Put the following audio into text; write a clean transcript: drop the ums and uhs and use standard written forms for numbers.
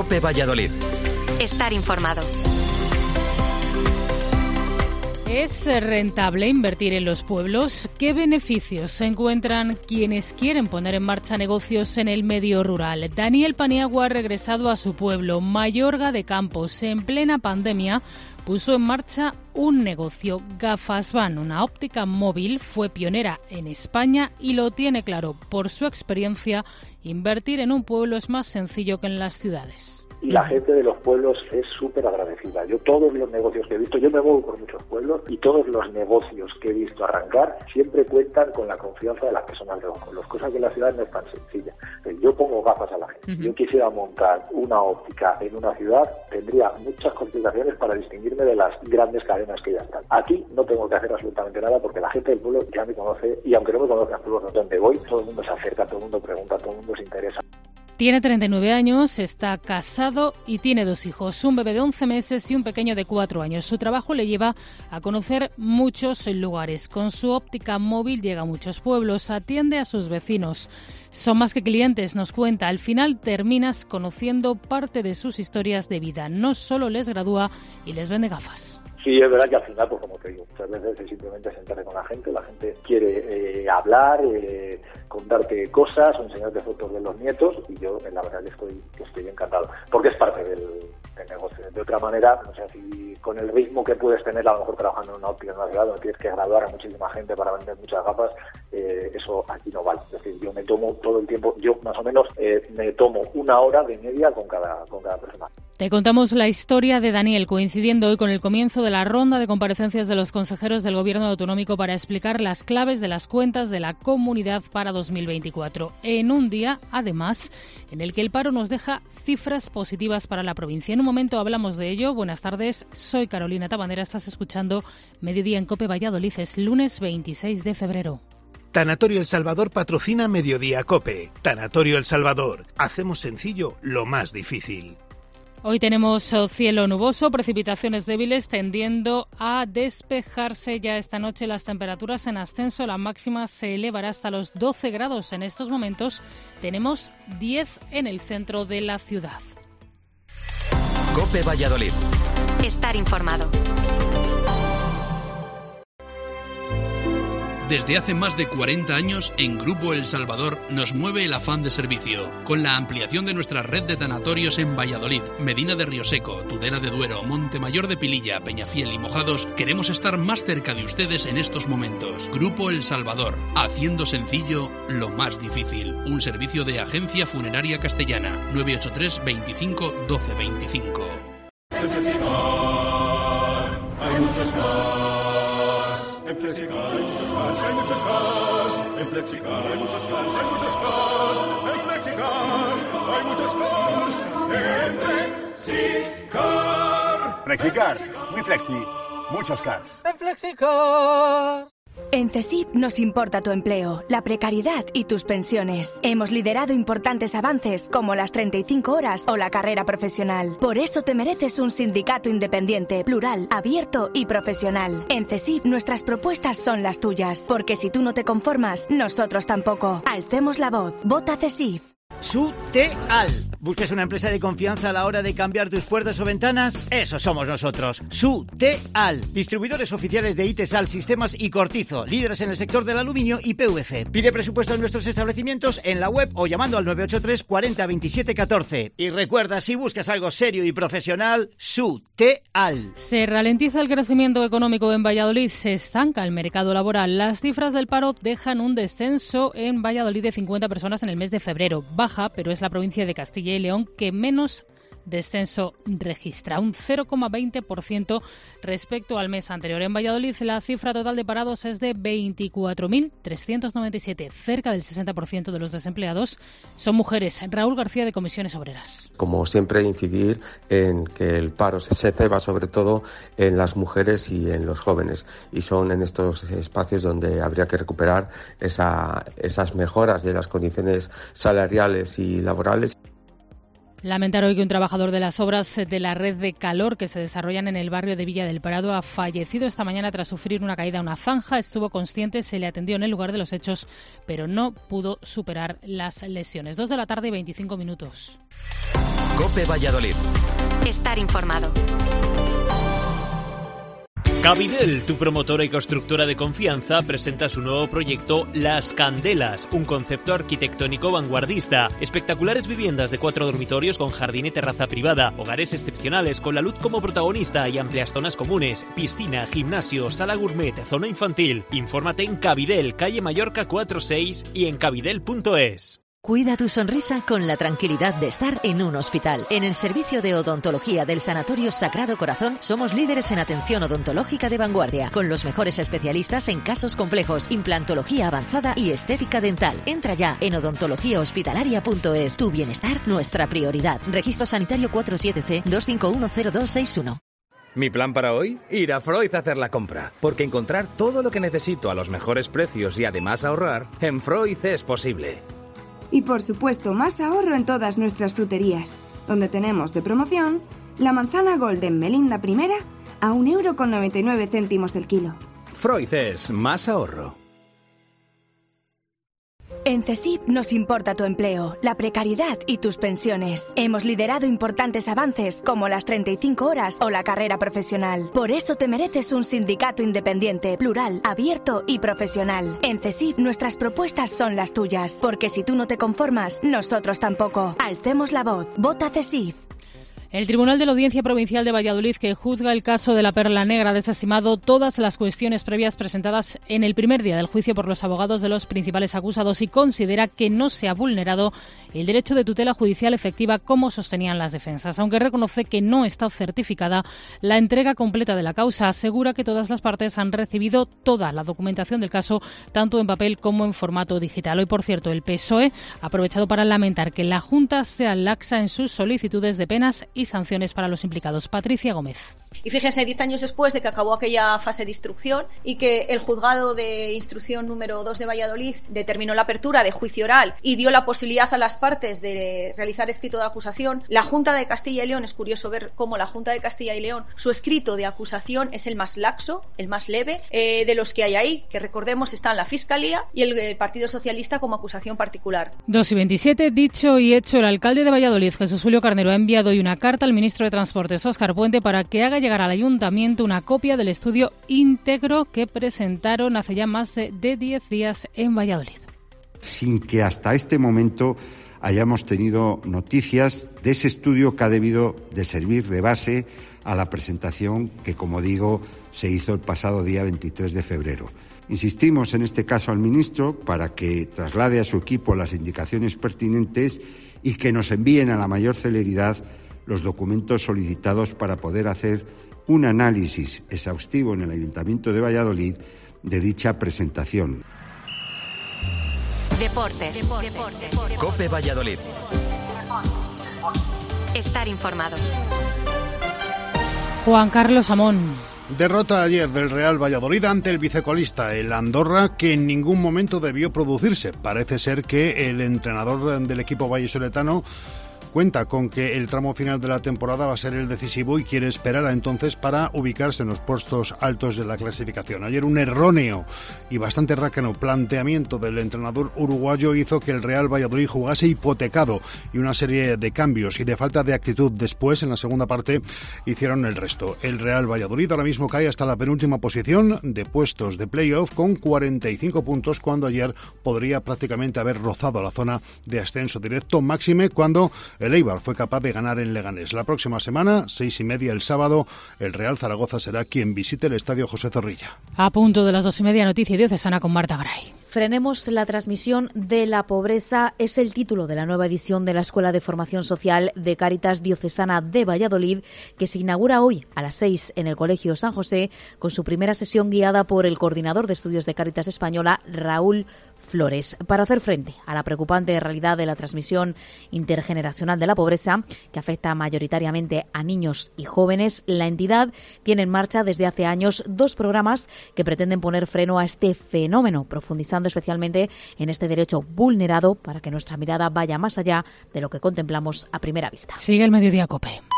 COPE Valladolid. Estar informado. ¿Es rentable invertir en los pueblos? ¿Qué beneficios se encuentran quienes quieren poner en marcha negocios en el medio rural? Daniel Paniagua ha regresado a su pueblo, Mayorga de Campos. En plena pandemia puso en marcha un negocio, Gafasvan, una óptica móvil. Fue pionera en España y lo tiene claro. Por su experiencia, invertir en un pueblo es más sencillo que en las ciudades. Y la gente de los pueblos es súper agradecida. Yo todos los negocios que he visto, yo me muevo por muchos pueblos y todos los negocios que he visto arrancar siempre cuentan con la confianza de las personas de los pueblos, cosas que en la ciudad no es tan sencilla. Yo pongo gafas a la gente. Yo quisiera montar una óptica en una ciudad, tendría muchas complicaciones para distinguirme de las grandes cadenas que ya están. Aquí no tengo que hacer absolutamente nada porque la gente del pueblo ya me conoce y aunque no me conozcan por donde voy, todo el mundo se acerca, todo el mundo pregunta, todo el mundo se interesa. Tiene 39 años, está casado y tiene 2 hijos, un bebé de 11 meses y un pequeño de 4 años. Su trabajo le lleva a conocer muchos lugares. Con su óptica móvil llega a muchos pueblos, atiende a sus vecinos. Son más que clientes, nos cuenta. Al final terminas conociendo parte de sus historias de vida. No solo les gradúa y les vende gafas. Sí, es verdad que al final, pues como te digo, muchas veces es simplemente sentarse con la gente quiere hablar, contarte cosas o enseñarte fotos de los nietos y yo la verdad que estoy encantado, porque es parte del negocio. De otra manera, no sé, si con el ritmo que puedes tener a lo mejor trabajando en una óptica en una ciudad donde tienes que graduar a muchísima gente para vender muchas gafas, eso aquí no vale. Es decir, yo me tomo todo el tiempo, yo más o menos me tomo 1 hora de media con cada persona. Te contamos la historia de Daniel, coincidiendo hoy con el comienzo de la ronda de comparecencias de los consejeros del Gobierno autonómico para explicar las claves de las cuentas de la comunidad para 2024. En un día, además, en el que el paro nos deja cifras positivas para la provincia. En un momento hablamos de ello. Buenas tardes, soy Carolina Tabandera. Estás escuchando Mediodía en COPE Valladolid. Es lunes 26 de febrero. Tanatorio El Salvador patrocina Mediodía COPE. Tanatorio El Salvador. Hacemos sencillo lo más difícil. Hoy tenemos cielo nuboso, precipitaciones débiles tendiendo a despejarse ya esta noche. Las temperaturas en ascenso, la máxima se elevará hasta los 12 grados. En estos momentos tenemos 10 en el centro de la ciudad. COPE Valladolid. Estar informado. Desde hace más de 40 años, en Grupo El Salvador nos mueve el afán de servicio. Con la ampliación de nuestra red de tanatorios en Valladolid, Medina de Rioseco, Tudela de Duero, Montemayor de Pililla, Peñafiel y Mojados, queremos estar más cerca de ustedes en estos momentos. Grupo El Salvador, haciendo sencillo lo más difícil. Un servicio de Agencia Funeraria Castellana, 983 25 12 25. En Flexicar hay muchos cars. En Flexicar hay muchos cars, hay muchos cars. En Flexicar hay muchos cars, hay muchos cars. En Flexicar hay muchos cars. En Flexicar. Flexicar, muy flexi, muchos cars. En Flexicar. En CESIF nos importa tu empleo, la precariedad y tus pensiones. Hemos liderado importantes avances como las 35 horas o la carrera profesional. Por eso te mereces un sindicato independiente, plural, abierto y profesional. En CESIF nuestras propuestas son las tuyas, porque si tú no te conformas, nosotros tampoco. Alcemos la voz. Vota CESIF. SUTEAL. ¿Buscas una empresa de confianza a la hora de cambiar tus puertas o ventanas? Eso somos nosotros. SUTEAL. Distribuidores oficiales de ITESAL, Sistemas y Cortizo. Líderes en el sector del aluminio y PVC. Pide presupuesto en nuestros establecimientos en la web o llamando al 983 40 27 14. Y recuerda, si buscas algo serio y profesional, SUTEAL. Se ralentiza el crecimiento económico en Valladolid. Se estanca el mercado laboral. Las cifras del paro dejan un descenso en Valladolid de 50 personas en el mes de febrero. Baja, pero es la provincia de Castilla y León que menos descenso registra, un 0,20% respecto al mes anterior. En Valladolid la cifra total de parados es de 24.397. Cerca del 60% de los desempleados son mujeres. Raúl García, de Comisiones Obreras. Como siempre, incidir en que el paro se ceba sobre todo en las mujeres y en los jóvenes, y son en estos espacios donde habría que recuperar esas mejoras de las condiciones salariales y laborales. Lamentar hoy que un trabajador de las obras de la red de calor que se desarrollan en el barrio de Villa del Prado ha fallecido esta mañana tras sufrir una caída a una zanja. Estuvo consciente, se le atendió en el lugar de los hechos, pero no pudo superar las lesiones. 2 de la tarde y 25 minutos. COPE Valladolid. Estar informado. Cabidel, tu promotora y constructora de confianza, presenta su nuevo proyecto Las Candelas, un concepto arquitectónico vanguardista. Espectaculares viviendas de 4 dormitorios con jardín y terraza privada, hogares excepcionales con la luz como protagonista y amplias zonas comunes, piscina, gimnasio, sala gourmet, zona infantil. Infórmate en Cabidel, calle Mallorca 46 y en cabidel.es. Cuida tu sonrisa con la tranquilidad de estar en un hospital. En el servicio de odontología del Sanatorio Sagrado Corazón somos líderes en atención odontológica de vanguardia, con los mejores especialistas en casos complejos, implantología avanzada y estética dental. Entra ya en odontologíahospitalaria.es. Tu bienestar, nuestra prioridad. Registro sanitario 47C 2510261. Mi plan para hoy, ir a Freud a hacer la compra, porque encontrar todo lo que necesito a los mejores precios y además ahorrar, en Freud es posible. Y por supuesto, más ahorro en todas nuestras fruterías, donde tenemos de promoción la manzana Golden Melinda I a 1,99 € el kilo. Freud es más ahorro. En CESIF nos importa tu empleo, la precariedad y tus pensiones. Hemos liderado importantes avances como las 35 horas o la carrera profesional. Por eso te mereces un sindicato independiente, plural, abierto y profesional. En CESIF nuestras propuestas son las tuyas, porque si tú no te conformas, nosotros tampoco. Alcemos la voz. Vota CESIF. El Tribunal de la Audiencia Provincial de Valladolid, que juzga el caso de la Perla Negra, ha desestimado todas las cuestiones previas presentadas en el primer día del juicio por los abogados de los principales acusados y considera que no se ha vulnerado el derecho de tutela judicial efectiva como sostenían las defensas. Aunque reconoce que no está certificada la entrega completa de la causa, asegura que todas las partes han recibido toda la documentación del caso, tanto en papel como en formato digital. Hoy, por cierto, el PSOE ha aprovechado para lamentar que la Junta sea laxa en sus solicitudes de penas y sanciones para los implicados. Patricia Gómez. Y fíjense, 10 años después de que acabó aquella fase de instrucción y que el juzgado de instrucción número 2 de Valladolid determinó la apertura de juicio oral y dio la posibilidad a las partes de realizar escrito de acusación, la Junta de Castilla y León, es curioso ver cómo la Junta de Castilla y León, su escrito de acusación es el más laxo, el más leve de los que hay ahí, que recordemos están la Fiscalía y el Partido Socialista como acusación particular. 2:27, dicho y hecho, el alcalde de Valladolid, Jesús Julio Carnero, ha enviado hoy una carta al ministro de Transportes, Óscar Puente, para que haga llegar al ayuntamiento una copia del estudio íntegro que presentaron hace ya más de 10 días en Valladolid. Sin que hasta este momento hayamos tenido noticias de ese estudio que ha debido de servir de base a la presentación que, como digo, se hizo el pasado día 23 de febrero. Insistimos en este caso al ministro para que traslade a su equipo las indicaciones pertinentes y que nos envíen a la mayor celeridad los documentos solicitados para poder hacer un análisis exhaustivo en el Ayuntamiento de Valladolid de dicha presentación. Deportes. COPE Valladolid. Estar informado. Juan Carlos Amón. Derrota ayer del Real Valladolid ante el vicecolista, el Andorra, que en ningún momento debió producirse. Parece ser que el entrenador del equipo vallisoletano cuenta con que el tramo final de la temporada va a ser el decisivo y quiere esperar a entonces para ubicarse en los puestos altos de la clasificación. Ayer un erróneo y bastante rácano planteamiento del entrenador uruguayo hizo que el Real Valladolid jugase hipotecado y una serie de cambios y de falta de actitud después, en la segunda parte, hicieron el resto. El Real Valladolid ahora mismo cae hasta la penúltima posición de puestos de playoff con 45 puntos, cuando ayer podría prácticamente haber rozado la zona de ascenso directo, máxime cuando el Eibar fue capaz de ganar en Leganés. La próxima semana, 6:30 el sábado, el Real Zaragoza será quien visite el Estadio José Zorrilla. A punto de las 2:30, noticia diocesana con Marta Garay. Frenemos la transmisión de la pobreza es el título de la nueva edición de la Escuela de Formación Social de Cáritas Diocesana de Valladolid, que se inaugura hoy a las 6 en el Colegio San José, con su primera sesión guiada por el coordinador de estudios de Cáritas Española, Raúl Flores, para hacer frente a la preocupante realidad de la transmisión intergeneracional de la pobreza, que afecta mayoritariamente a niños y jóvenes. La entidad tiene en marcha desde hace años 2 programas que pretenden poner freno a este fenómeno, profundizando especialmente en este derecho vulnerado para que nuestra mirada vaya más allá de lo que contemplamos a primera vista. Sigue el Mediodía COPE.